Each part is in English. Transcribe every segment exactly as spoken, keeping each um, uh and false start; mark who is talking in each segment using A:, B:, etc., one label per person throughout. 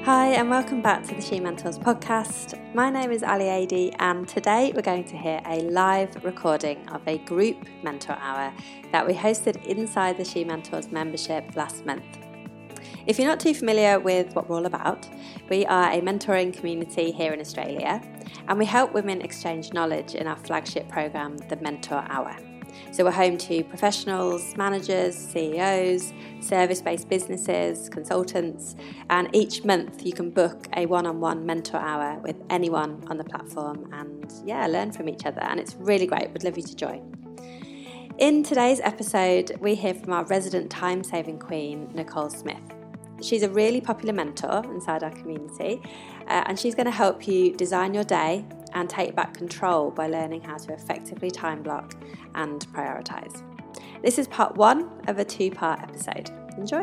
A: Hi and welcome back to the She Mentors podcast. My name is Ali Adi and today we're going to hear a live recording of a group mentor hour that we hosted inside the She Mentors membership last month. If you're not too familiar with what we're all about, we are a mentoring community here in Australia and we help women exchange knowledge in our flagship program, the Mentor Hour. So we're home to professionals, managers, C E Os, service-based businesses, consultants, and each month you can book a one-on-one mentor hour with anyone on the platform and yeah, learn from each other. And it's really great. We'd love you to join. In today's episode, we hear from our resident time-saving queen, Nicole Smith. She's a really popular mentor inside our community, uh, and she's going to help you design your day and take back control by learning how to effectively time block and prioritise. This is part one of a two-part episode. Enjoy!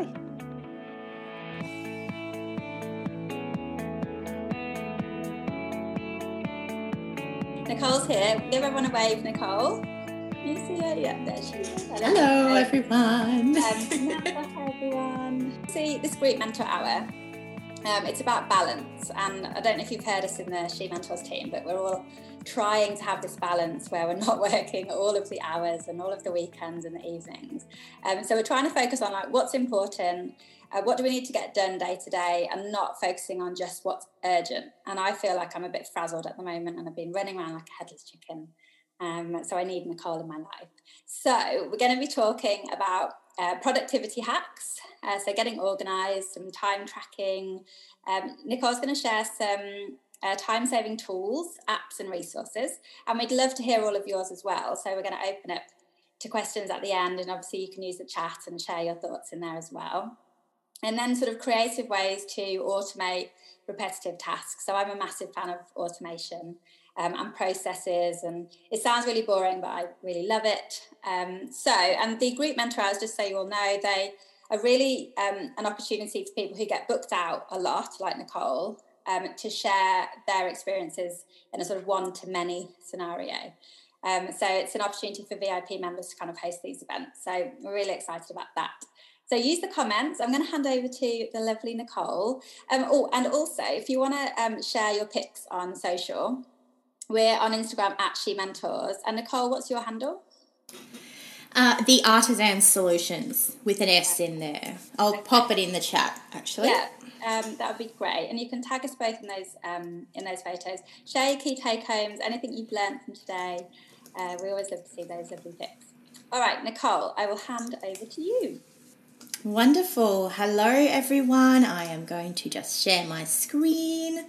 A: Nicole's here. Give everyone a wave, Nicole. You see her? Yeah, there she is.
B: Hello, Hello everyone.
A: Um, everyone. See, this group mentor hour, um, it's about balance. And I don't know if you've heard us in the She Mentors team, but we're all trying to have this balance where we're not working all of the hours and all of the weekends and the evenings. Um, so we're trying to focus on like what's important, uh, what do we need to get done day to day, and not focusing on just what's urgent. And I feel like I'm a bit frazzled at the moment and I've been running around like a headless chicken. Um, so I need Nicole in my life. So we're going to be talking about uh, productivity hacks, uh, so getting organised, some time tracking. Um, Nicole's going to share some uh, time-saving tools, apps and resources, and we'd love to hear all of yours as well. So we're going to open up to questions at the end, and obviously you can use the chat and share your thoughts in there as well. And then sort of creative ways to automate repetitive tasks. So I'm a massive fan of automation. Um, and processes, and it sounds really boring, but I really love it. Um, so, and the group mentor hours, just so you all know, they are really um, an opportunity for people who get booked out a lot, like Nicole, um, to share their experiences in a sort of one-to-many scenario. Um, so it's an opportunity for V I P members to kind of host these events. So we're really excited about that. So use the comments. I'm going to hand over to the lovely Nicole. Um, oh, and also, if you want to um, share your pics on social, we're on Instagram at She Mentors. And Nicole, what's your handle?
B: Uh, the Artisan Solutions with an S in there. I'll okay. pop it in the chat, actually.
A: Yeah, um, that would be great. And you can tag us both in those um, in those photos. Share your key take-homes, anything you've learned from today. Uh, we always love to see those lovely pics. All right, Nicole, I will hand over to you.
B: Wonderful. Hello, everyone. I am going to just share my screen.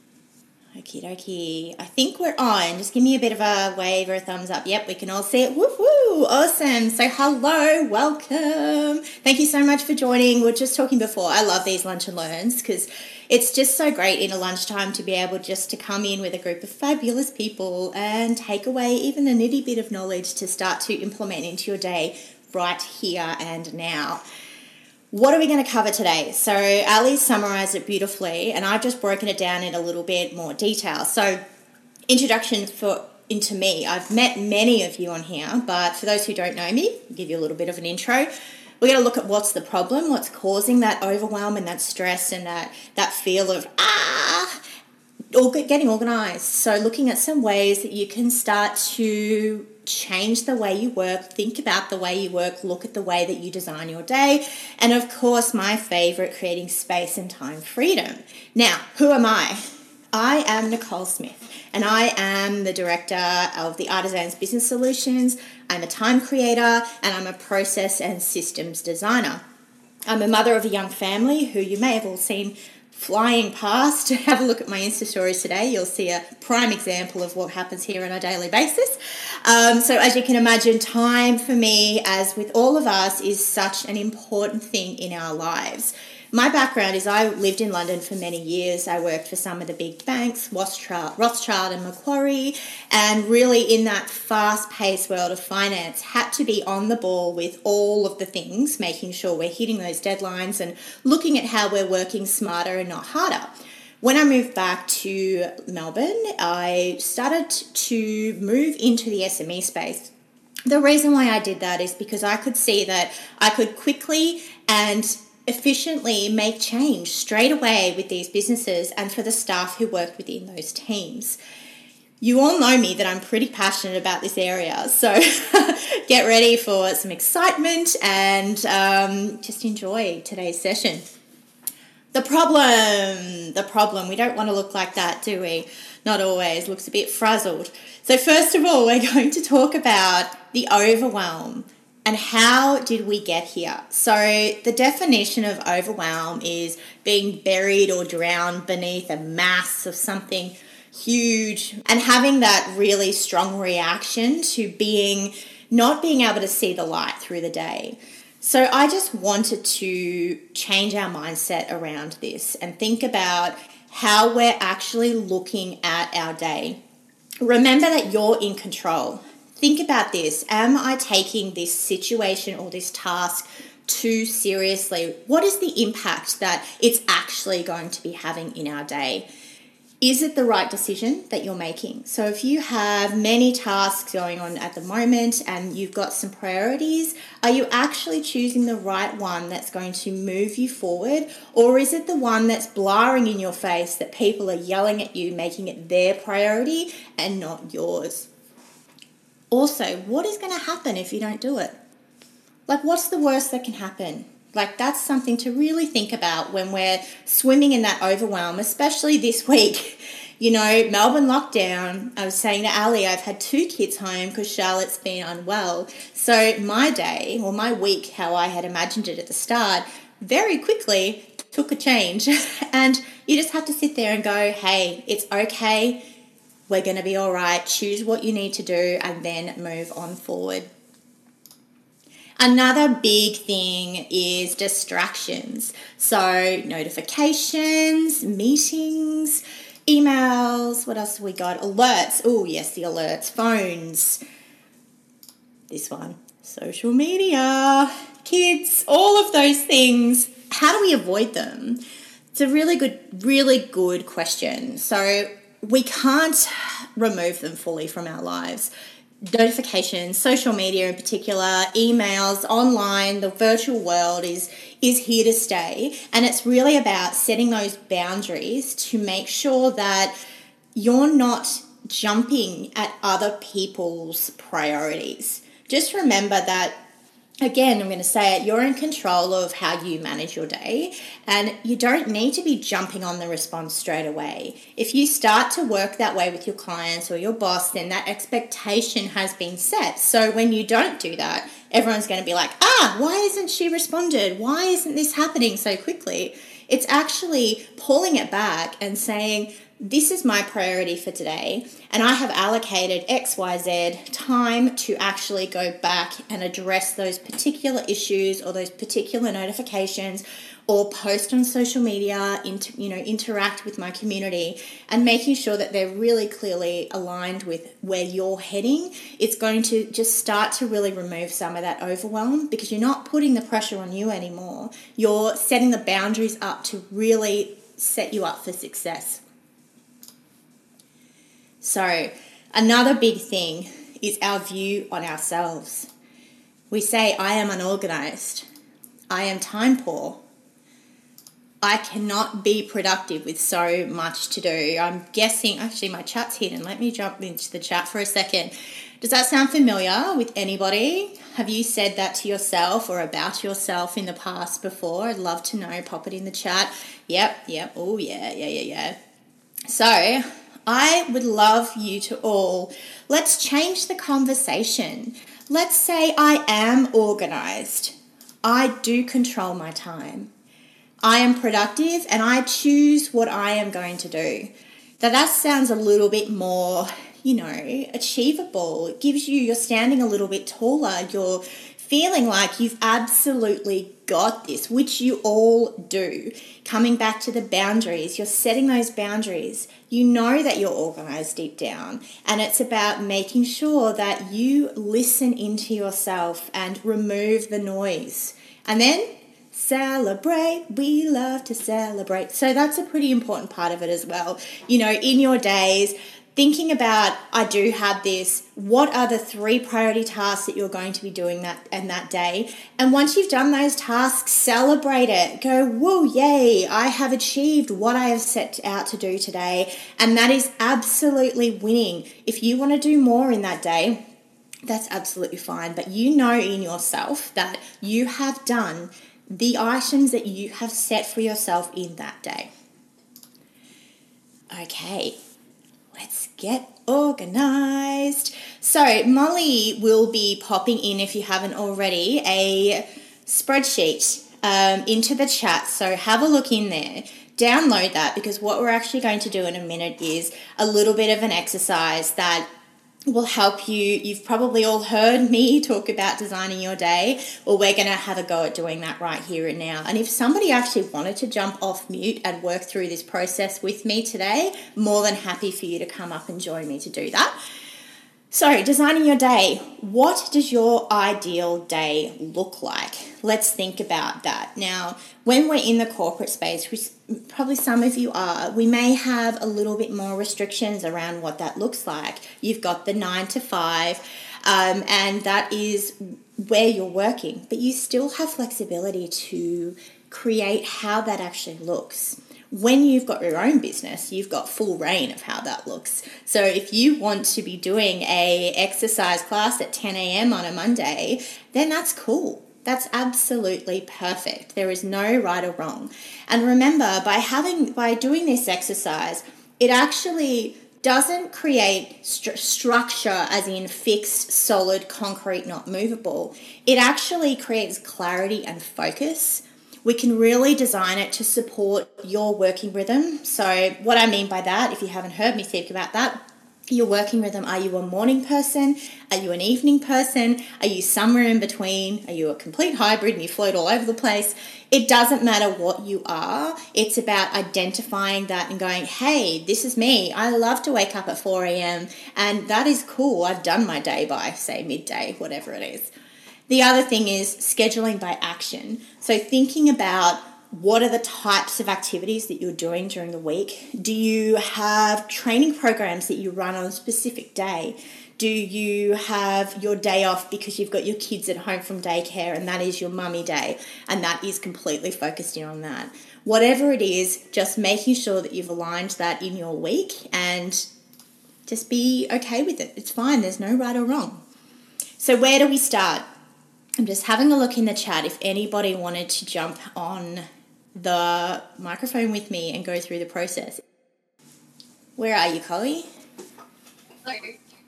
B: Okie dokie. I think we're on. Just give me a bit of a wave or a thumbs up. Yep, we can all see it. Woo woo! Awesome. So hello, welcome. Thank you so much for joining. We were just talking before. I love these lunch and learns because it's just so great in a lunchtime to be able just to come in with a group of fabulous people and take away even a nitty bit of knowledge to start to implement into your day right here and now. What are we going to cover today? So Ali summarised it beautifully and I've just broken it down in a little bit more detail. So introduction for into me. I've met many of you on here, but for those who don't know me, I'll give you a little bit of an intro. We're going to look at what's the problem, what's causing that overwhelm and that stress and that, that feel of, ah, or getting organised. So looking at some ways that you can start to change the way you work, think about the way you work, look at the way that you design your day, and of course my favourite, creating space and time freedom. Now, who am I? I am Nicole Smith and I am the director of the Artisans Business Solutions. I'm a time creator and I'm a process and systems designer. I'm a mother of a young family who you may have all seen flying past. Have a look at my Insta stories today. You'll see a prime example of what happens here on a daily basis. Um, so as you can imagine, time for me, as with all of us, is such an important thing in our lives. My background is I lived in London for many years. I worked for some of the big banks, Rothschild and Macquarie, and really in that fast-paced world of finance, had to be on the ball with all of the things, making sure we're hitting those deadlines and looking at how we're working smarter and not harder. When I moved back to Melbourne, I started to move into the S M E space. The reason why I did that is because I could see that I could quickly and efficiently make change straight away with these businesses and for the staff who work within those teams. You all know me that I'm pretty passionate about this area, so get ready for some excitement and um, just enjoy today's session. The problem, the problem, we don't want to look like that, do we? Not always, looks a bit frazzled. So first of all, we're going to talk about the overwhelm and how did we get here. So the definition of overwhelm is being buried or drowned beneath a mass of something huge and having that really strong reaction to being, not being able to see the light through the day. So I just wanted to change our mindset around this and think about how we're actually looking at our day. Remember that you're in control. Think about this. Am I taking this situation or this task too seriously? What is the impact that it's actually going to be having in our day? Is it the right decision that you're making? So if you have many tasks going on at the moment and you've got some priorities, are you actually choosing the right one that's going to move you forward? Or is it the one that's blaring in your face that people are yelling at you, making it their priority and not yours? Also, what is going to happen if you don't do it? Like, what's the worst that can happen? Like, that's something to really think about when we're swimming in that overwhelm, especially this week. You know, Melbourne lockdown. I was saying to Ali, I've had two kids home because Charlotte's been unwell. So my day, or my week, how I had imagined it at the start, very quickly took a change. And you just have to sit there and go, hey, it's okay. We're going to be all right. Choose what you need to do and then move on forward. Another big thing is distractions. So notifications, meetings, emails, what else have we got? Alerts. Oh, yes, the alerts. Phones. This one. Social media, kids, all of those things. How do we avoid them? It's a really good, really good question. So we can't remove them fully from our lives. Notifications, social media in particular, emails, online, the virtual world is is here to stay. And it's really about setting those boundaries to make sure that you're not jumping at other people's priorities. Just remember that, again, I'm going to say it, you're in control of how you manage your day and you don't need to be jumping on the response straight away. If you start to work that way with your clients or your boss, then that expectation has been set. So when you don't do that, everyone's going to be like, ah, why isn't she responded? Why isn't this happening so quickly? It's actually pulling it back and saying, this is my priority for today, and I have allocated X Y Z time to actually go back and address those particular issues or those particular notifications or post on social media, inter, you know, interact with my community, and making sure that they're really clearly aligned with where you're heading. It's going to just start to really remove some of that overwhelm because you're not putting the pressure on you anymore. You're setting the boundaries up to really set you up for success. So another big thing is our view on ourselves. We say, I am unorganized. I am time poor. I cannot be productive with so much to do. I'm guessing, actually my chat's hidden. Let me jump into the chat for a second. Does that sound familiar with anybody? Have you said that to yourself or about yourself in the past before? I'd love to know. Pop it in the chat. Yep, yep. Oh, yeah, yeah, yeah, yeah. So I would love you to all, let's change the conversation. Let's say I am organized. I do control my time. I am productive and I choose what I am going to do. Now that sounds a little bit more, you know, achievable. It gives you, you're standing a little bit taller. You're feeling like you've absolutely got this, which you all do. Coming back to the boundaries, you're setting those boundaries. You know that you're organized deep down, and it's about making sure that you listen into yourself and remove the noise. And then celebrate. We love to celebrate. So that's a pretty important part of it as well. You know, in your days, thinking about, I do have this, what are the three priority tasks that you're going to be doing that and that day? And once you've done those tasks, celebrate it. Go, whoa, yay, I have achieved what I have set out to do today. And that is absolutely winning. If you want to do more in that day, that's absolutely fine. But you know in yourself that you have done the items that you have set for yourself in that day. Okay, let's get organized. So Molly will be popping in, if you haven't already, a spreadsheet um, into the chat. So have a look in there. Download that, because what we're actually going to do in a minute is a little bit of an exercise that will help you. You've probably all heard me talk about designing your day. Well, we're going to have a go at doing that right here and now. And if somebody actually wanted to jump off mute and work through this process with me today, more than happy for you to come up and join me to do that. So, designing your day. What does your ideal day look like? Let's think about that. Now, when we're in the corporate space, which probably some of you are, we may have a little bit more restrictions around what that looks like. You've got the nine to five, um, and that is where you're working, but you still have flexibility to create how that actually looks. When you've got your own business, you've got full reign of how that looks. So if you want to be doing a exercise class at ten a.m. on a Monday, then that's cool. That's absolutely perfect. There is no right or wrong. And remember, by having by doing this exercise, it actually doesn't create st- structure as in fixed, solid, concrete, not movable. It actually creates clarity and focus. We can really design it to support your working rhythm. So what I mean by that, if you haven't heard me speak about that, your working rhythm, are you a morning person? Are you an evening person? Are you somewhere in between? Are you a complete hybrid and you float all over the place? It doesn't matter what you are. It's about identifying that and going, hey, this is me. I love to wake up at four a.m. and that is cool. I've done my day by, say, midday, whatever it is. The other thing is scheduling by action. So thinking about what are the types of activities that you're doing during the week? Do you have training programs that you run on a specific day? Do you have your day off because you've got your kids at home from daycare and that is your mummy day and that is completely focused in on that? Whatever it is, just making sure that you've aligned that in your week and just be okay with it. It's fine. There's no right or wrong. So where do we start? I'm just having a look in the chat if anybody wanted to jump on the microphone with me and go through the process. Where are you, Chloe?
C: Hello.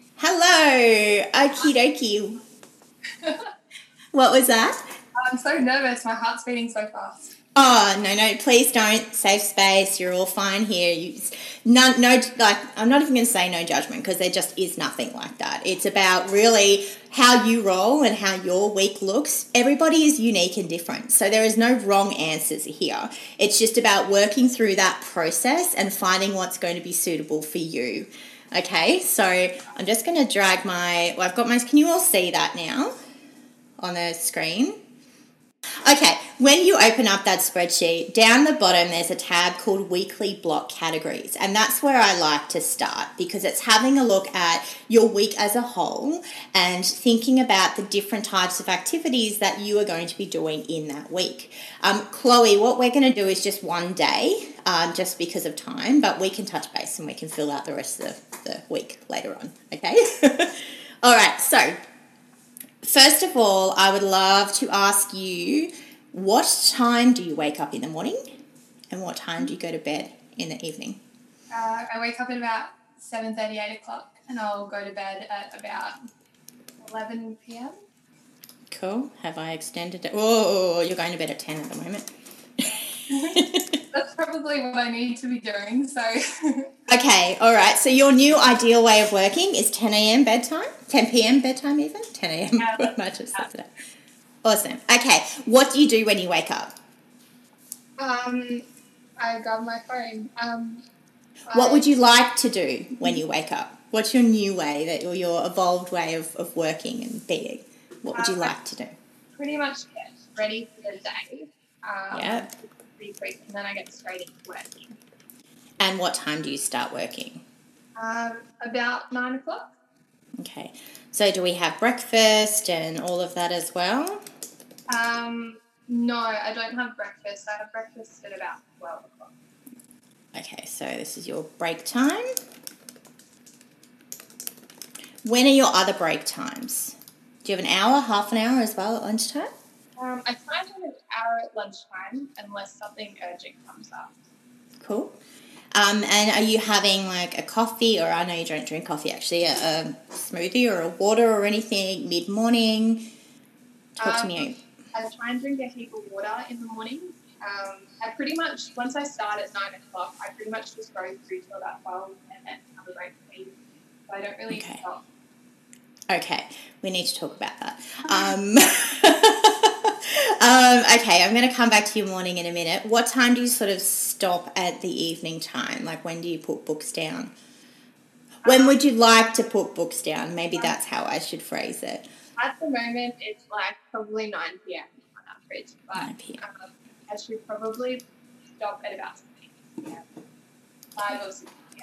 B: Hello. Okie dokie. What was that?
C: I'm so nervous. My heart's beating so fast.
B: Oh, no, no, please don't. Safe space. You're all fine here. You, no, no, like, I'm not even going to say no judgment because there just is nothing like that. It's about really how you roll and how your week looks. Everybody is unique and different. So there is no wrong answers here. It's just about working through that process and finding what's going to be suitable for you. Okay, so I'm just going to drag my, well, I've got my, can you all see that now on the screen? Okay, when you open up that spreadsheet, down the bottom there's a tab called Weekly Block Categories, and that's where I like to start because it's having a look at your week as a whole and thinking about the different types of activities that you are going to be doing in that week. Um, Chloe, what we're going to do is just one day, um, just because of time, but we can touch base and we can fill out the rest of the, the week later on, okay? All right, so first of all, I would love to ask you, what time do you wake up in the morning and what time do you go to bed in the evening?
C: Uh, I wake up at about seven thirty, eight o'clock and I'll go to bed at about eleven p.m.
B: Cool. Have I extended it? Oh, you're going to bed at ten at the moment.
C: That's probably what I need to be doing, so...
B: Okay, all right. So your new ideal way of working is ten a.m. bedtime? ten p.m. bedtime even? ten a.m.
C: Yeah,
B: What am I just said today? Awesome. Okay, what do you do when you wake up?
C: Um, I grab my phone. Um,
B: What
C: I
B: would you like to do when you wake up? What's your new way, that or your evolved way of, of working and being? What would you
C: Um,
B: like to do?
C: pretty much get ready for the day. Um,
B: Yeah.
C: Pretty quick, and then I get straight into working.
B: And what time do you start working?
C: Um, about nine o'clock.
B: Okay. So do we have breakfast and all of that as well?
C: Um, no, I don't have breakfast. I have breakfast at about twelve o'clock.
B: Okay, so this is your break time. When are your other break times? Do you have an hour, half an hour as well at lunchtime?
C: Um, I try to have an hour at lunchtime unless something urgent comes up.
B: Cool. Um, and are you having like a coffee, or I know you don't drink coffee actually, a, a smoothie or a water or anything mid-morning? Talk
C: um,
B: to me.
C: I try and drink a heap of water in the morning. Um, I pretty much, once I start at nine o'clock, I pretty much just go through till about twelve and then have a break for eating. So I don't really
B: Okay.
C: stop.
B: Okay, we need to talk about that. Um, um, okay, I'm going to come back to your morning in a minute. What time do you sort of stop at the evening time? Like, when do you put books down? When
C: Um,
B: would you like to put books down? Maybe that's how I should phrase it.
C: At the moment, it's like probably nine p.m. on average, but
B: nine p.m.
C: Um, I should probably stop at about six p.m. five or six p.m.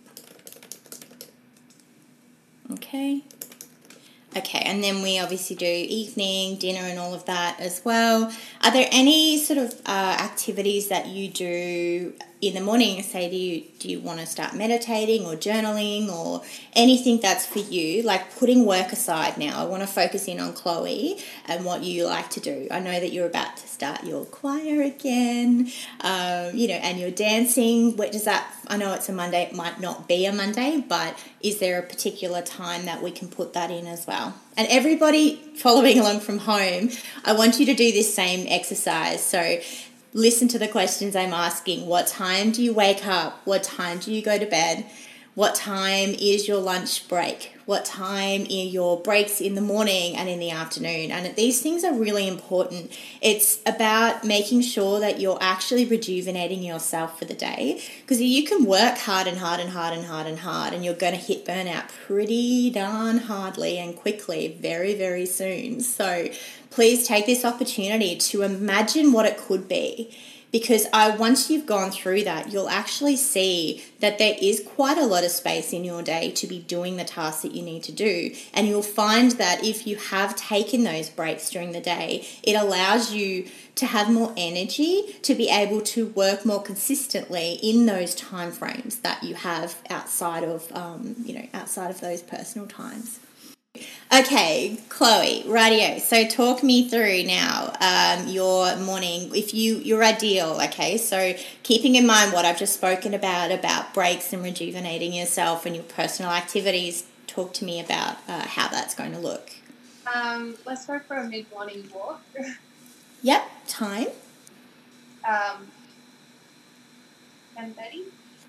B: Okay. Okay, and then we obviously do evening, dinner and all of that as well. Are there any sort of uh, activities that you do in the morning? Say, do you, do you want to start meditating or journaling or anything that's for you? Like putting work aside now, I want to focus in on Chloe and what you like to do. I know that you're about to start your choir again, um, you know, and you're dancing. What does that, I know it's a Monday, it might not be a Monday, but is there a particular time that we can put that in as well? And everybody following along from home, I want you to do this same exercise. So listen to the questions I'm asking. What time do you wake up? What time do you go to bed? What time is your lunch break? What time are your breaks in the morning and in the afternoon? And these things are really important. It's about making sure that you're actually rejuvenating yourself for the day, because you can work hard and hard and hard and hard and hard and you're going to hit burnout pretty darn hardly and quickly very, very soon. So please take this opportunity to imagine what it could be. Because I, once you've gone through that, you'll actually see that there is quite a lot of space in your day to be doing the tasks that you need to do. And you'll find that if you have taken those breaks during the day, it allows you to have more energy to be able to work more consistently in those time frames that you have outside of, um, you know, outside of those personal times. Okay, Chloe, radio. So talk me through now um, your morning. If you your ideal, okay. So keeping in mind what I've just spoken about about breaks and rejuvenating yourself and your personal activities. Talk to me about uh, how that's going to look.
C: Um, let's go for a mid-morning walk.
B: Yep. Time.
C: Um, ten thirty.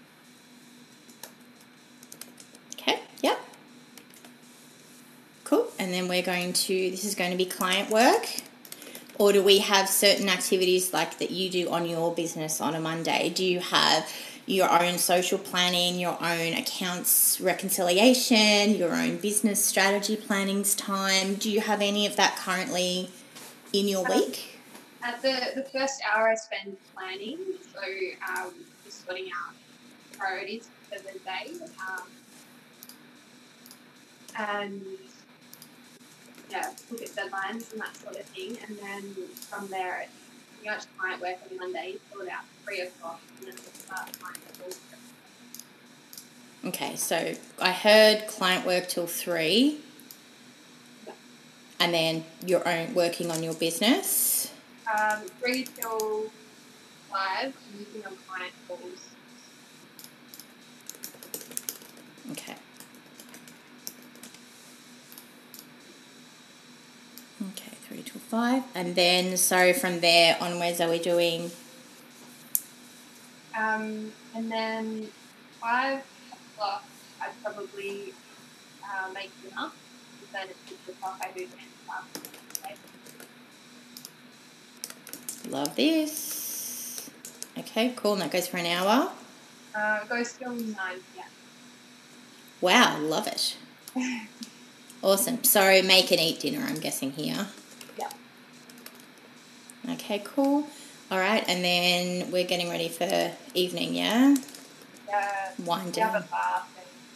B: Okay. Yep. Cool. And then we're going to, this is going to be client work. Or do we have certain activities like that you do on your business on a Monday? Do you have your own social planning, your own accounts reconciliation, your own business strategy planning's time? Do you have any of that currently in your
C: Um,
B: week?
C: At the, the first hour I spend planning, so um, just sorting out priorities for the day. Um, and yeah, look at deadlines and that sort of thing. And then from there, it's pretty much client work on Monday till about three o'clock, and then we'll start client calls.
B: Okay, so I heard client work till three,
C: Yeah.
B: and then your own working on your business.
C: Um, three till five, using on client calls.
B: Okay. Okay, three till five, and then so from there onwards, are we doing?
C: Um, and then five o'clock, I'd probably uh, make dinner. And then at six o'clock, I do ten stuff.
B: Love this. Okay, cool. And that goes for an hour.
C: Uh, it goes till nine p.m.
B: Wow, love it. Awesome. So make and eat dinner, I'm guessing here.
C: Yeah.
B: Okay, cool. All right, and then we're getting ready for evening, yeah?
C: Yeah.
B: Wind
C: We have
B: down.
C: a bath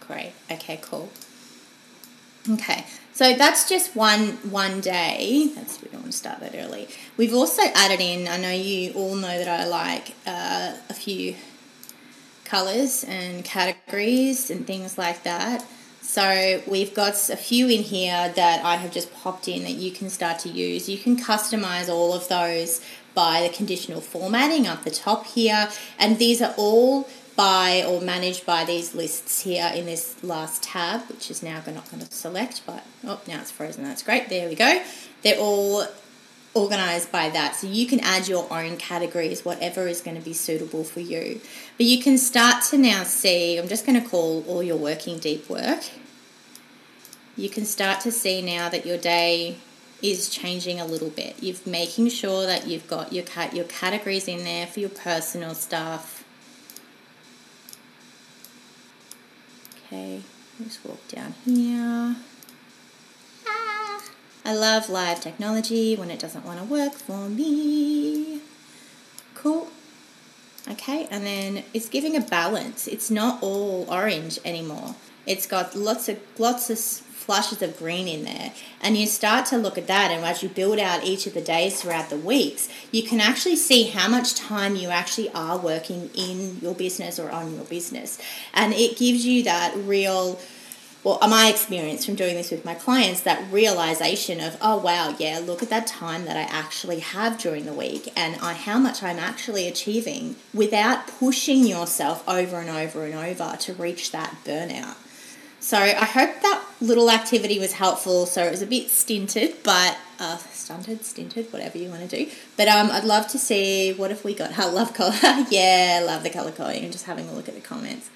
B: Great. Okay, cool. Okay, so that's just one one day. That's we don't want to start that early. We've also added in, I know you all know that I like uh, a few colours and categories and things like that. So we've got a few in here that I have just popped in that you can start to use. You can customise all of those by the conditional formatting up the top here, and these are all by or managed by these lists here in this last tab, which is now not going to select, but oh, now it's frozen. That's great. There we go. They're all organised by that, so you can add your own categories, whatever is going to be suitable for you. But you can start to now see, I'm just going to call all your working deep work. You can start to see now that your day is changing a little bit. You're making sure that you've got your cat your categories in there for your personal stuff. Okay, just walk down here. Ah, I love live technology when it doesn't want to work for me. Cool. Okay, and then it's giving a balance. It's not all orange anymore. It's got lots of lots of flushes of green in there, and you start to look at that, and as you build out each of the days throughout the weeks, you can actually see how much time you actually are working in your business or on your business, and it gives you that real, well, my experience from doing this with my clients, that realization of, oh wow, yeah, look at that time that I actually have during the week, and I, how much I'm actually achieving without pushing yourself over and over and over to reach that burnout. So I hope that little activity was helpful. So it was a bit stinted, but uh, stunted, stinted, whatever you want to do. But um, I'd love to see, what have we got? I love colour. Yeah, I love the colour coding. I'm just having a look at the comments.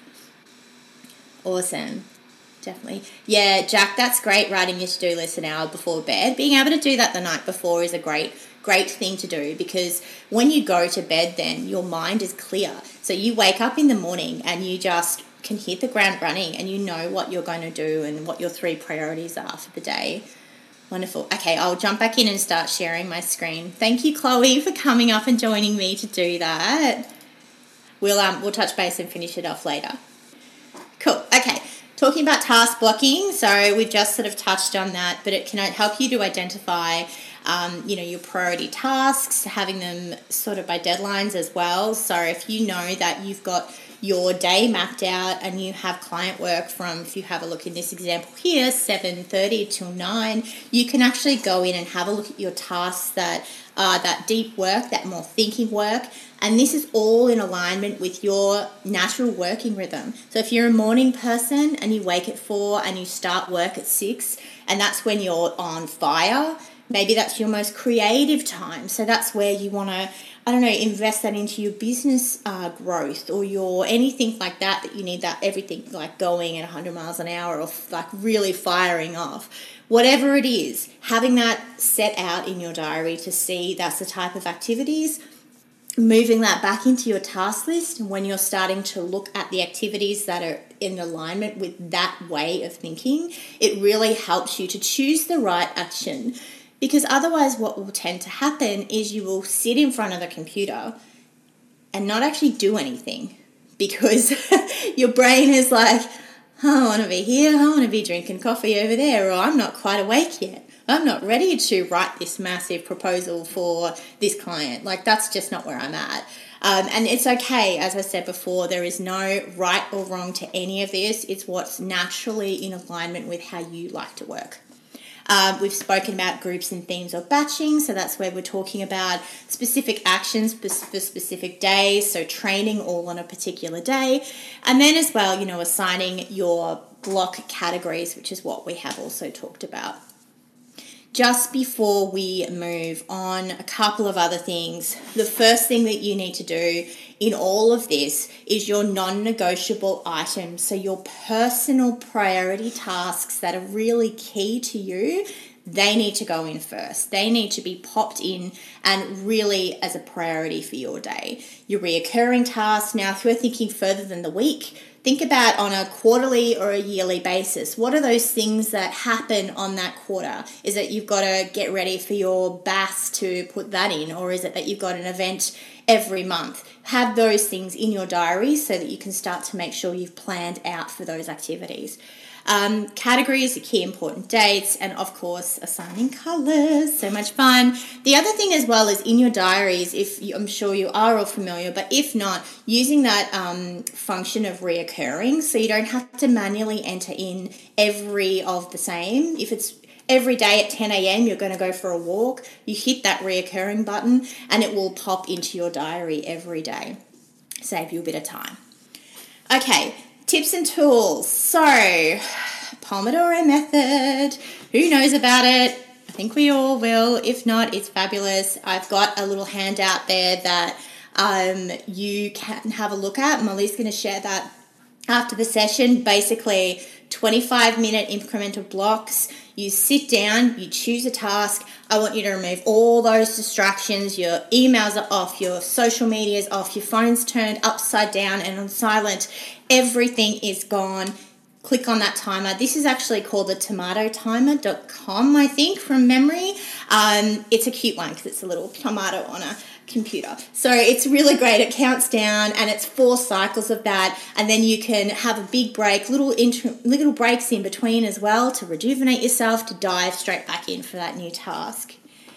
B: Awesome. Definitely. Yeah, Jack, that's great, writing your to-do list an hour before bed. Being able to do that the night before is a great, great thing to do, because when you go to bed then, your mind is clear. So you wake up in the morning and you just can hit the ground running, and you know what you're going to do and what your three priorities are for the day. Wonderful. Okay, I'll jump back in and start sharing my screen. Thank you, Chloe, for coming up and joining me to do that. We'll um we'll touch base and finish it off later. Cool. Okay. Talking about task blocking, so we've just sort of touched on that, but it can help you to identify, um, you know, your priority tasks, having them sort of by deadlines as well. So if you know that you've got your day mapped out and you have client work from, if you have a look in this example here, seven thirty till nine, you can actually go in and have a look at your tasks that are that deep work, that more thinking work, and this is all in alignment with your natural working rhythm. So if you're a morning person and you wake at four and you start work at six, and that's when you're on fire, maybe that's your most creative time. So that's where you want to, I don't know, invest that into your business uh, growth, or your anything like that, that you need that everything like going at one hundred miles an hour, or like really firing off. Whatever it is, having that set out in your diary to see that's the type of activities, moving that back into your task list, and when you're starting to look at the activities that are in alignment with that way of thinking, it really helps you to choose the right action. Because otherwise what will tend to happen is you will sit in front of the computer and not actually do anything, because your brain is like, oh, I want to be here, I want to be drinking coffee over there, or I'm not quite awake yet. I'm not ready to write this massive proposal for this client. Like, that's just not where I'm at. Um, and it's okay, as I said before, there is no right or wrong to any of this. It's what's naturally in alignment with how you like to work. Um, we've spoken about groups and themes or batching, so that's where we're talking about specific actions for specific days, so training all on a particular day. And then as well, you know, assigning your block categories, which is what we have also talked about. Just before we move on, a couple of other things. The first thing that you need to do in all of this is your non-negotiable items. So your personal priority tasks that are really key to you, they need to go in first. They need to be popped in and really as a priority for your day. Your reoccurring tasks, now if you're thinking further than the week, think about on a quarterly or a yearly basis, what are those things that happen on that quarter? Is it you've got to get ready for your B A S to put that in, or is it that you've got an event every month? Have those things in your diary so that you can start to make sure you've planned out for those activities. Um, categories, the key important dates, and of course assigning colours, so much fun. The other thing as well is in your diaries, if you, I'm sure you are all familiar, but if not, using that um, function of reoccurring, so you don't have to manually enter in every of the same. If it's every day at ten a.m. you're going to go for a walk, you hit that reoccurring button and it will pop into your diary every day. Save you a bit of time. Okay, tips and tools. So, Pomodoro method. Who knows about it? I think we all will. If not, it's fabulous. I've got a little handout there that um, you can have a look at. Molly's going to share that after the session. Basically, twenty-five minute incremental blocks. You sit down, you choose a task. I want you to remove all those distractions. Your emails are off, your social media is off, your phone's turned upside down and on silent. Everything is gone. Click on that timer. This is actually called the tomato timer dot com, I think, from memory. Um, it's a cute one because it's a little tomato on a computer. So it's really great. It counts down and it's four cycles of that, and then you can have a big break, little inter- little breaks in between as well to rejuvenate yourself, to dive straight back in for that new task.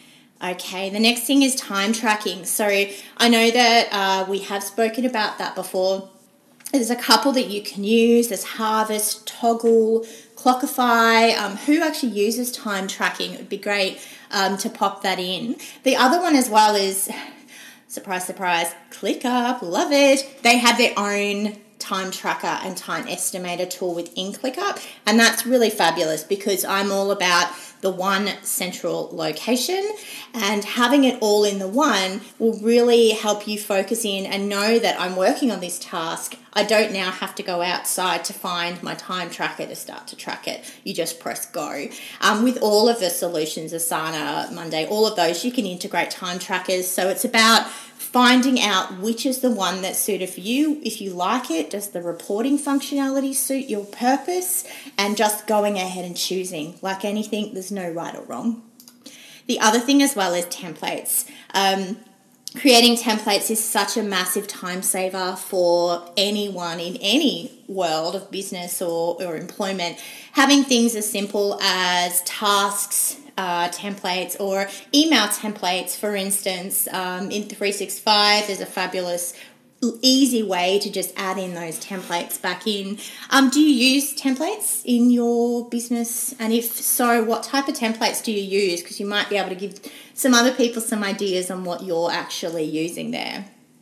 B: Okay, the next thing is time tracking. So I know that uh, we have spoken about that before. There's a couple that you can use. There's Harvest, Toggl, Clockify. Um, who actually uses time tracking? It would be great um, to pop that in. The other one as well is, surprise, surprise, ClickUp. Love it. They have their own time tracker and time estimator tool within ClickUp, and that's really fabulous because I'm all about the one central location, and having it all in the one will really help you focus in and know that I'm working on this task. I don't now have to go outside to find my time tracker to start to track it. You just press go. Um, with all of the solutions, Asana, Monday, all of those, you can integrate time trackers. So it's about finding out which is the one that's suited for you. If you like it, does the reporting functionality suit your purpose? And just going ahead and choosing. Like anything, there's no right or wrong. The other thing as well is templates. Um, creating templates is such a massive time saver for anyone in any world of business or, or employment. Having things as simple as tasks, Uh, templates or email templates, for instance. Um, in three sixty-five, there's a fabulous, easy way to just add in those templates back in. Um, do you use templates in your business? And if so, what type of templates do you use? Because you might be able to give some other people some ideas on what you're actually using there.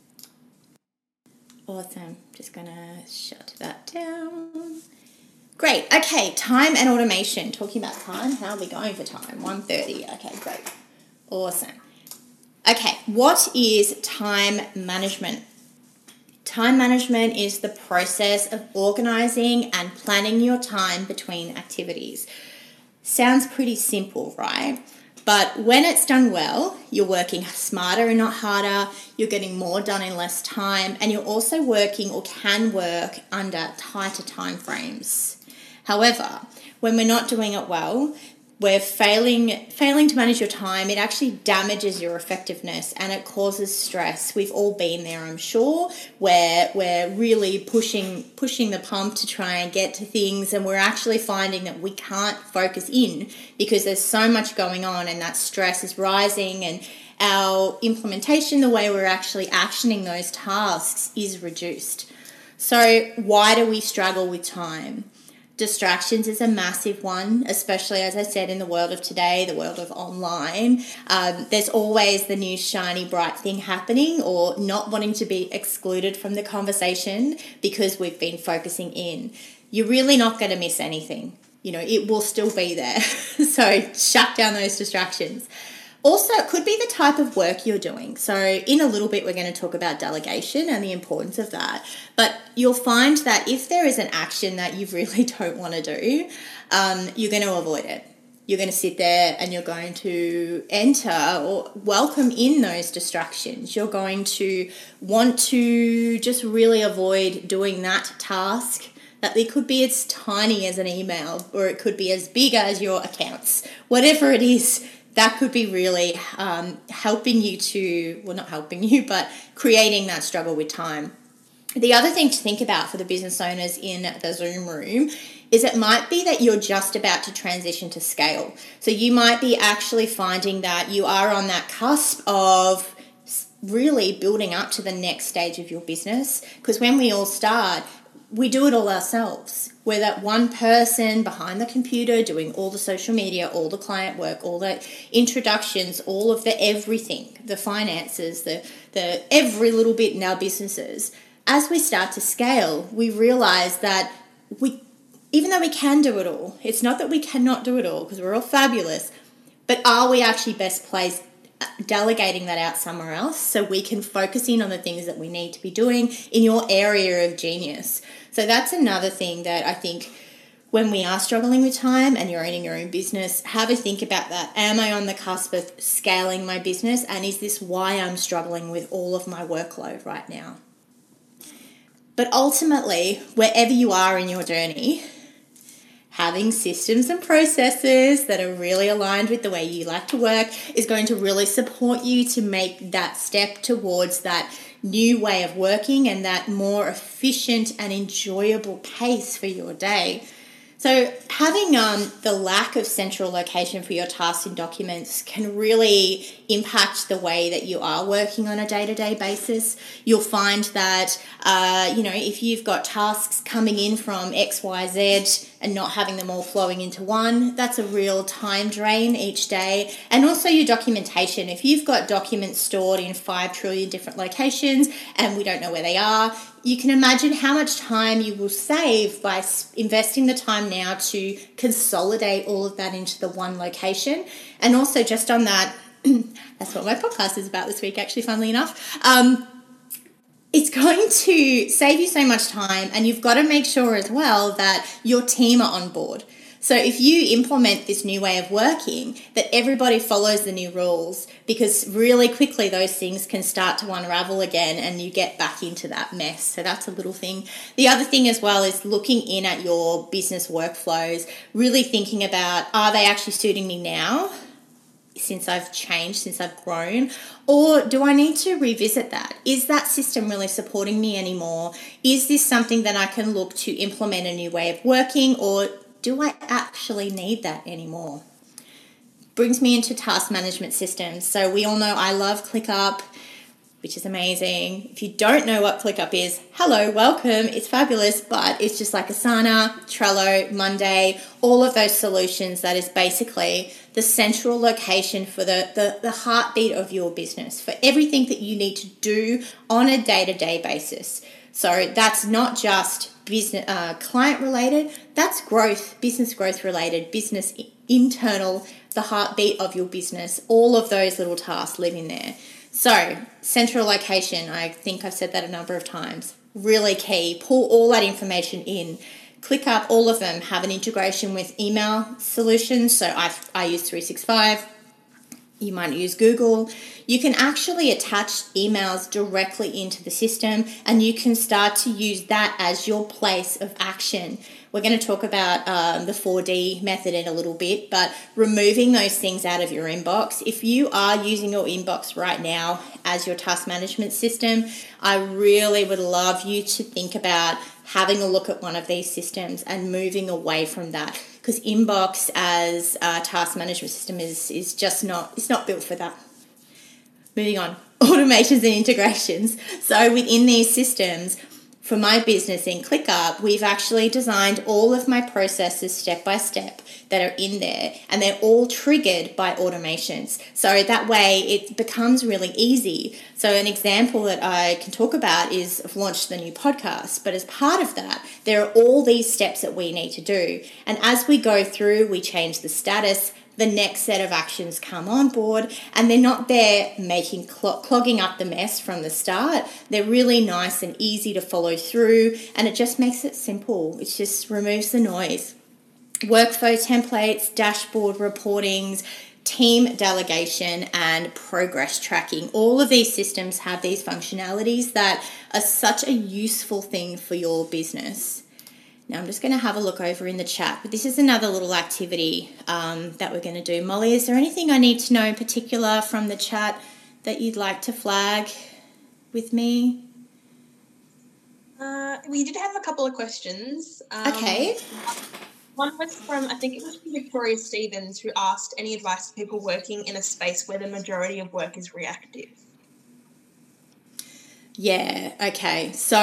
B: Awesome. Just going to shut that down. Great. Okay, time and automation. Talking about time, how are we going for time? one thirty. Okay, great. Awesome. Okay, what is time management? Time management is the process of organising and planning your time between activities. Sounds pretty simple, right? But when it's done well, you're working smarter and not harder, you're getting more done in less time, and you're also working or can work under tighter time frames. However, when we're not doing it well, we're failing failing to manage your time. It actually damages your effectiveness and it causes stress. We've all been there, I'm sure, where we're really pushing pushing the pump to try and get to things, and we're actually finding that we can't focus in because there's so much going on and that stress is rising, and our implementation, the way we're actually actioning those tasks, is reduced. So why do we struggle with time? Distractions is a massive one, especially, as I said, in the world of today, the world of online. Um, there's always the new shiny bright thing happening, or not wanting to be excluded from the conversation because we've been focusing in. You're really not going to miss anything. You know, it will still be there. So shut down those distractions. Also, it could be the type of work you're doing. So in a little bit, we're going to talk about delegation and the importance of that. But you'll find that if there is an action that you really don't want to do, um, you're going to avoid it. you're going to sit there and you're going to enter or welcome in those distractions. You're going to want to just really avoid doing that task. That it could be as tiny as an email, or it could be as big as your accounts. Whatever it is, that could be really um, helping you to, well, not helping you, but creating that struggle with time. The other thing to think about for the business owners in the Zoom room is it might be that you're just about to transition to scale. So you might be actually finding that you are on that cusp of really building up to the next stage of your business. Because when we all start, we do it all ourselves. We're that one person behind the computer doing all the social media, all the client work, all the introductions, all of the everything, the finances, the, the every little bit in our businesses. As we start to scale, we realize that we, even though we can do it all, it's not that we cannot do it all because we're all fabulous, but are we actually best placed delegating that out somewhere else so we can focus in on the things that we need to be doing in your area of genius? So that's another thing that I think when we are struggling with time and you're owning your own business, have a think about that. Am I on the cusp of scaling my business, and is this why I'm struggling with all of my workload right now? But ultimately, wherever you are in your journey, having systems and processes that are really aligned with the way you like to work is going to really support you to make that step towards that new way of working and that more efficient and enjoyable pace for your day. So having um, the lack of central location for your tasks and documents can really impact the way that you are working on a day-to-day basis. You'll find that, uh, you know, if you've got tasks coming in from X, Y, Z and not having them all flowing into one, that's a real time drain each day. And also your documentation. If you've got documents stored in five trillion different locations and we don't know where they are, you can imagine how much time you will save by investing the time now to consolidate all of that into the one location. And also just on that, that's what my podcast is about this week, actually, funnily enough. Um, it's going to save you so much time, and you've got to make sure as well that your team are on board. So if you implement this new way of working, that everybody follows the new rules, because really quickly those things can start to unravel again and you get back into that mess. So that's a little thing. The other thing as well is looking in at your business workflows, really thinking about, are they actually suiting me now? Since I've changed, since I've grown, or do I need to revisit that? Is that system really supporting me anymore? Is this something that I can look to implement a new way of working, or do I actually need that anymore? Brings me into task management systems. So we all know I love ClickUp, which is amazing. If you don't know what ClickUp is, hello, welcome. It's fabulous, but it's just like Asana, Trello, Monday, all of those solutions. That is basically the central location for the, the, the heartbeat of your business, for everything that you need to do on a day-to-day basis. So that's not just business, uh, client related, that's growth, business growth related, business internal, the heartbeat of your business. All of those little tasks live in there. So central location, I think I've said that a number of times, really key. Pull all that information in. ClickUp, all of them have an integration with email solutions. So I, I use three sixty-five. You might use Google. You can actually attach emails directly into the system, and you can start to use that as your place of action. We're going to talk about um, the four D method in a little bit, but removing those things out of your inbox. If you are using your inbox right now as your task management system, I really would love you to think about having a look at one of these systems and moving away from that, because inbox as a task management system is, is just not, it's not built for that. Moving on, automations and integrations. So within these systems, for my business in ClickUp, we've actually designed all of my processes step by step that are in there, and they're all triggered by automations. So that way it becomes really easy. So an example that I can talk about is I've launched the new podcast, but as part of that, there are all these steps that we need to do. And as we go through, we change the status, the next set of actions come on board, and they're not there making cl- clogging up the mess from the start. They're really nice and easy to follow through, and it just makes it simple. It just removes the noise. workflow templates, dashboard reportings, team delegation, and progress tracking. All of these systems have these functionalities that are such a useful thing for your business. Now I'm just going to have a look over in the chat, but this is another little activity um, that we're going to do. Molly, is there anything I need to know in particular from the chat that you'd like to flag with me?
D: Uh, we did have a couple of questions. Um,
B: okay.
D: One was from, I think it was from Victoria Stevens, who asked any advice to people working in a space where the majority of work is reactive.
B: Yeah, okay. So,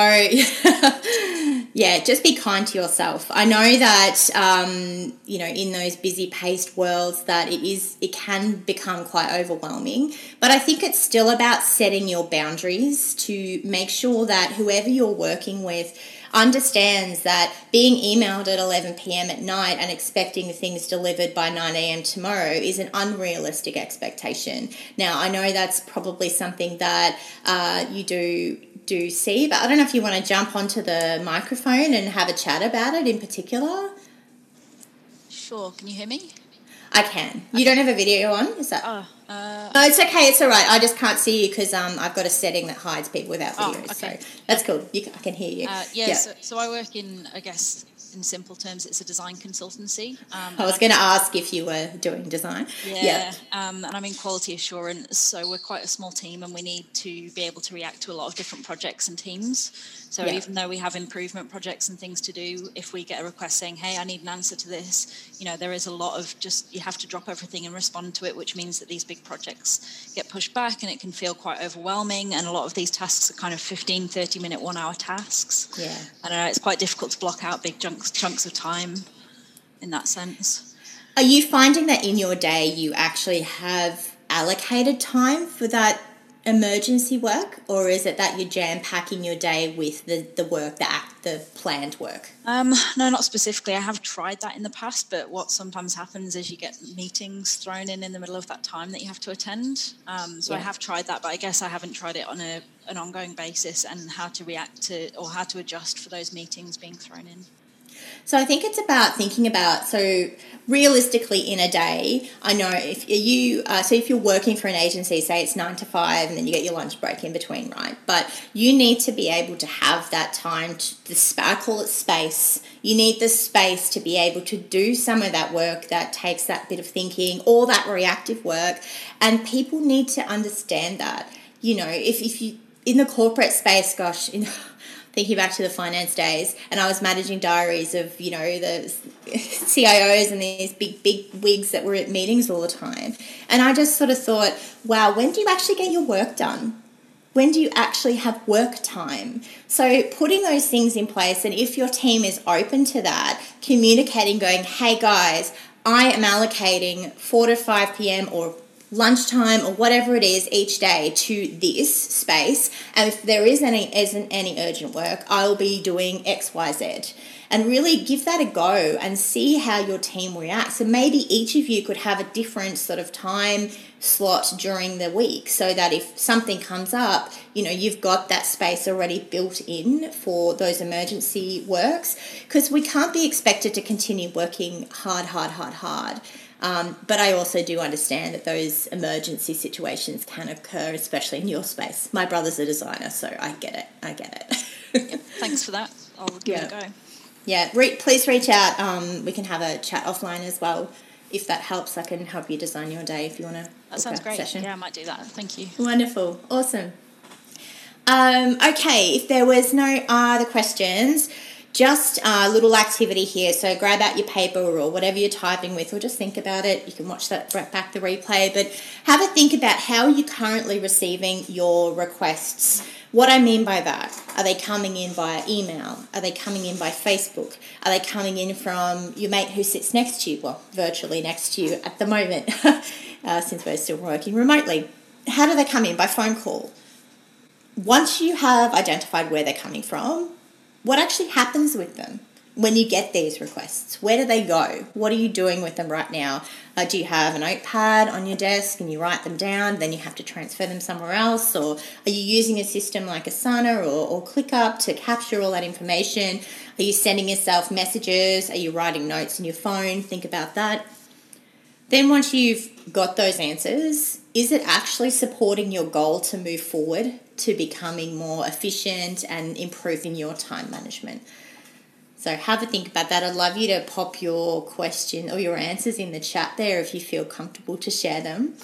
B: yeah, just be kind to yourself. I know that, um, you know, in those busy paced worlds that it is, it can become quite overwhelming. But I think it's still about setting your boundaries to make sure that whoever you're working with understands that being emailed at eleven p.m. at night and expecting things delivered by nine a.m. tomorrow is an unrealistic expectation. Now, I know that's probably something that uh, you do do see, but I don't know if you want to jump onto the microphone and have a chat about it in particular.
E: Sure. Can you hear me?
B: I can. You don't have a video on? Is that?
E: Oh, uh,
B: no, it's okay. It's all right. I just can't see you because um, I've got a setting that hides people without videos.
E: Oh, okay.
B: So that's cool. You can, I can hear you.
E: Uh, yeah,
B: yeah.
E: So, so I work in, I guess, in simple terms, it's a design consultancy. Um,
B: I was going to ask if you were doing design.
E: Yeah,
B: yeah.
E: Um, and I'm in quality assurance, so we're quite a small team and we need to be able to react to a lot of different projects and teams. So yeah. Even though we have improvement projects and things to do, if we get a request saying, hey, I need an answer to this, you know, there is a lot of just, you have to drop everything and respond to it, which means that these big projects get pushed back and it can feel quite overwhelming. And a lot of these tasks are kind of fifteen, thirty minute, one hour tasks.
B: Yeah.
E: And uh, it's quite difficult to block out big chunks, chunks of time in that sense.
B: Are you finding that in your day you actually have allocated time for that emergency work, or is it that you're jam-packing your day with the, the work, the act, the planned work?
E: Um, no, not specifically. I have tried that in the past, but what sometimes happens is you get meetings thrown in in the middle of that time that you have to attend. Um, so yeah. I have tried that, but I guess I haven't tried it on a, an ongoing basis and how to react to or how to adjust for those meetings being thrown in.
B: So I think it's about thinking about, so realistically in a day, I know if you, uh, so if you're working for an agency, say it's nine to five and then you get your lunch break in between, right? But you need to be able to have that time, to, the, I call it space. You need the space to be able to do some of that work that takes that bit of thinking or that reactive work. And people need to understand that, you know, if, if you, in the corporate space, gosh, in thinking back to the finance days, and I was managing diaries of, you know, the C I Os and these big, big wigs that were at meetings all the time. And I just sort of thought, wow, when do you actually get your work done? When do you actually have work time? So putting those things in place, and if your team is open to that, communicating, going, hey guys, I am allocating four to five p.m. or lunchtime or whatever it is each day to this space, and if there is any isn't any urgent work, I'll be doing X Y Z, and really give that a go and see how your team reacts. And maybe each of you could have a different sort of time slot during the week, so that if something comes up, you know, you've got that space already built in for those emergency works, because we can't be expected to continue working hard hard hard hard Um, but I also do understand that those emergency situations can occur, especially in your space. My brother's a designer, so I get it. I get it.
E: Yep, thanks for that. I'll give
B: yeah.
E: it a go.
B: Yeah, Re- please reach out. Um, we can have a chat offline as well. If that helps, I can help you design your day if you want to.
E: That sounds great. Session. Yeah, I might do that. Thank you.
B: Wonderful. Awesome. Um, okay, if there was no other questions, just a little activity here. So grab out your paper or whatever you're typing with, or just think about it. You can watch that back the replay, but have a think about how you're currently receiving your requests. What I mean by that, are they coming in via email? Are they coming in by Facebook? Are they coming in from your mate who sits next to you? Well, virtually next to you at the moment, uh, since we're still working remotely. How do they come in? By phone call. Once you have identified where they're coming from, what actually happens with them? when you get these requests? Where do they go? What are you doing with them right now? Uh, do you have a notepad on your desk and you write them down, then you have to transfer them somewhere else? Or are you using a system like Asana or, or ClickUp to capture all that information? Are you sending yourself messages? Are you writing notes in your phone? Think about that. Then once you've got those answers, is it actually supporting your goal to move forward to becoming more efficient and improving your time management? So have a think about that. I'd love you to pop your question or your answers in the chat there if you feel comfortable to share them.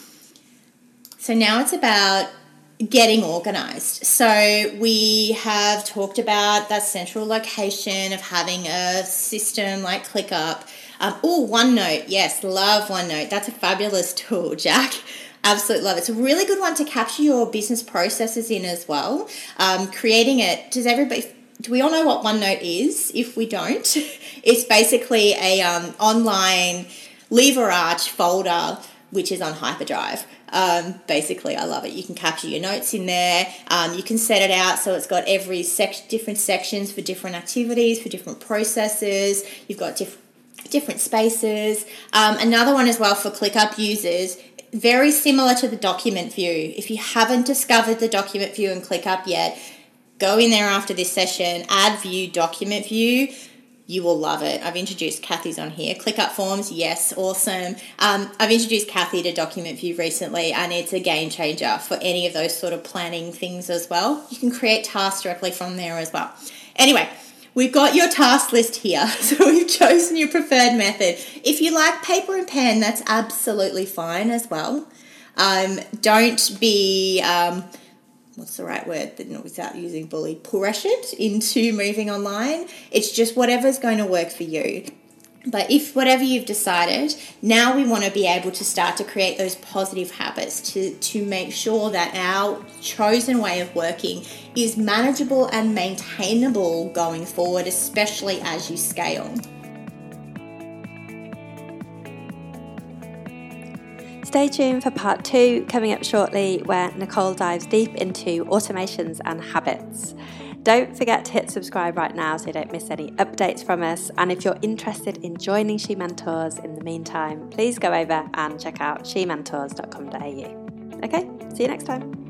B: So now it's about getting organised. So we have talked about that central location of having a system like ClickUp. Um, oh, OneNote. Yes, love OneNote. That's a fabulous tool, Jack. Absolutely love it. It's a really good one to capture your business processes in as well. Um, creating it, does everybody... Do we all know what OneNote is? If we don't, it's basically a um, online lever arch folder which is on Hyperdrive. Um, basically, I love it. You can capture your notes in there. Um, you can set it out so it's got every sec- different sections for different activities, for different processes. You've got diff- different spaces. Um, another one as well for ClickUp users, very similar to the document view. If you haven't discovered the document view in ClickUp yet, go in there after this session, add view, document view. You will love it. I've introduced Kathy's on here. ClickUp Forms, yes, awesome. Um, I've introduced Kathy to document view recently, and it's a game changer for any of those sort of planning things as well. You can create tasks directly from there as well. Anyway, we've got your task list here. So we've chosen your preferred method. If you like paper and pen, that's absolutely fine as well. Um, don't be... Um, what's the right word, without using bully, push it into moving online. It's just whatever's going to work for you. But if whatever you've decided, now we want to be able to start to create those positive habits to, to make sure that our chosen way of working is manageable and maintainable going forward, especially as you scale.
F: Stay tuned for part two, coming up shortly, where Nicole dives deep into automations and habits. Don't forget to hit subscribe right now so you don't miss any updates from us. And if you're interested in joining She Mentors in the meantime, please go over and check out she mentors dot com dot a u. Okay, see you next time.